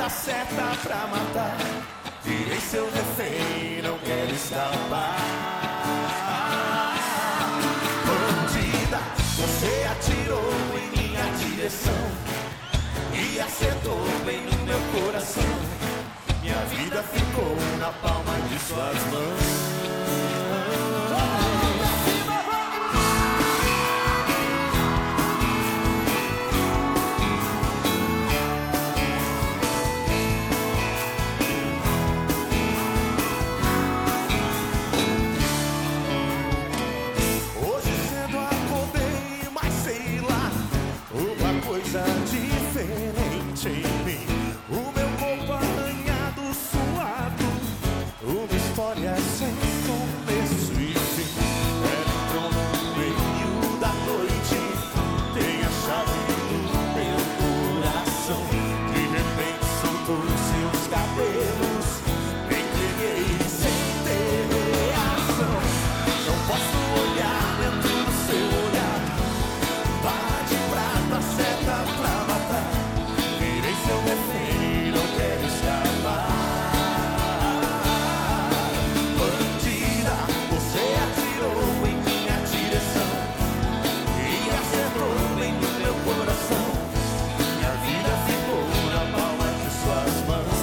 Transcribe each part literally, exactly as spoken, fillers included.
prata certa pra matar. Virei seu refém, não quero escapar. Bandida, você atirou em minha direção e acertou bem no meu coração. Minha vida ficou na palma de suas mãos. Diferente em mim, o meu corpo arranhado, suado, uma história sem começo e fim. Ela entrou no meio da noite, tem a chave do meu coração. De repente soltou seus cabelos, entreguei sem ter reação. Não posso olhar dentro do seu olhar, bala de prata certa pra matar. Virei seu refém, não quero escapar. Bandida, você atirou em minha direção e acertou bem no meu coração. Minha vida ficou na palma de suas mãos.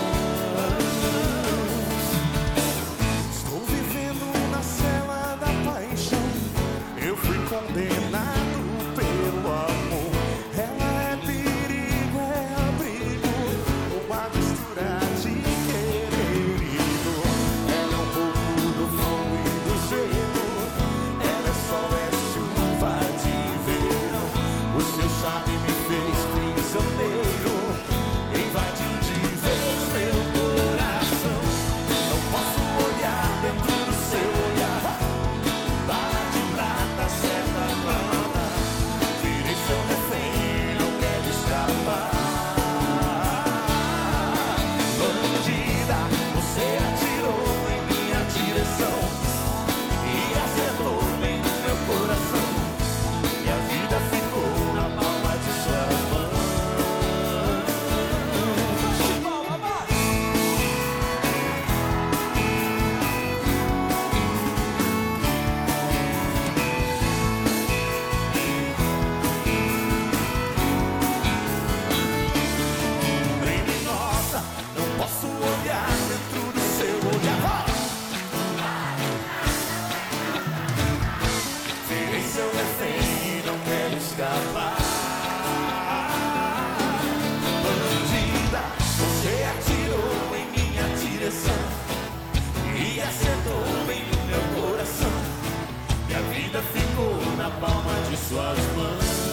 Estou vivendo na cela da paixão. Eu fui condenado pelo amor. Ela é perigo, é abrigo, uma mistura de querer e dor. Ela é um pouco do fogo e do gelo, ela é sol, é chuva de verão. O seu charme me fez prisioneiro, invadiu de vez meu coração. Não posso olhar dentro do seu olhar, bala de prata certa pra matar. Virei seu refém, não quero escapar. Bandida, você atirou em minha direção e acertou bem no meu coração. Minha vida ficou na palma de suas mãos. Criminosa, não posso olhar dentro do seu olhar. Virei seu refém, não quero escapar. Bandida, você atirou em minha direção e acertou bem no meu coração. Minha vida ficou na palma de suas mãos.